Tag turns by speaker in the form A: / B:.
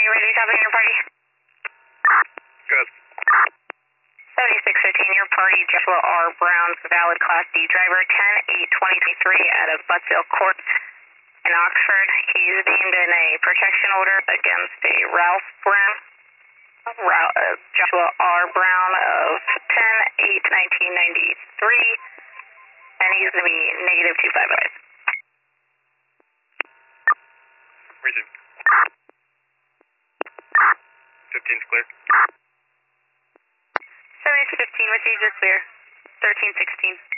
A: ready to copy your party?
B: Good.
A: 7615, your party, Joshua R. Brown, valid Class D driver, 10-8-2023 out of Buttsville Court in Oxford. He's named in a protection order against a Ralph Brown. Joshua R. Brown of 10-8-1993, and he's going to be negative 255.
B: Reason. 15's clear.
A: 7615, with you, just clear. 1316.